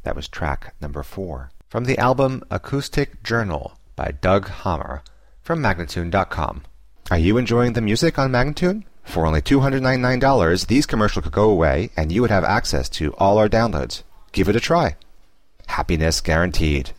That was track number 4. From the album Acoustic Journal by Doug Hammer from Magnatune.com. Are you enjoying the music on Magnatune? For only $299, these commercials could go away and you would have access to all our downloads. Give it a try. Happiness guaranteed.